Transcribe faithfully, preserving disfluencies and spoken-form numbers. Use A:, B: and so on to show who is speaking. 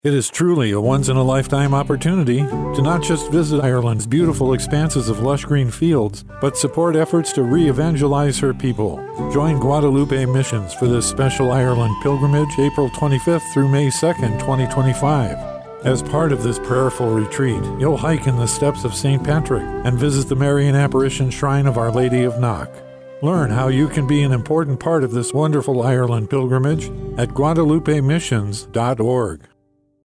A: It is truly a once-in-a-lifetime opportunity to not just visit Ireland's beautiful expanses of lush green fields, but support efforts to re-evangelize her people. Join Guadalupe Missions for this special Ireland pilgrimage April twenty-fifth through May second, twenty twenty-five. As part of this prayerful retreat, you'll hike in the steps of Saint Patrick and visit the Marian Apparition Shrine of Our Lady of Knock. Learn how you can be an important part of this wonderful Ireland pilgrimage at guadalupe missions dot org.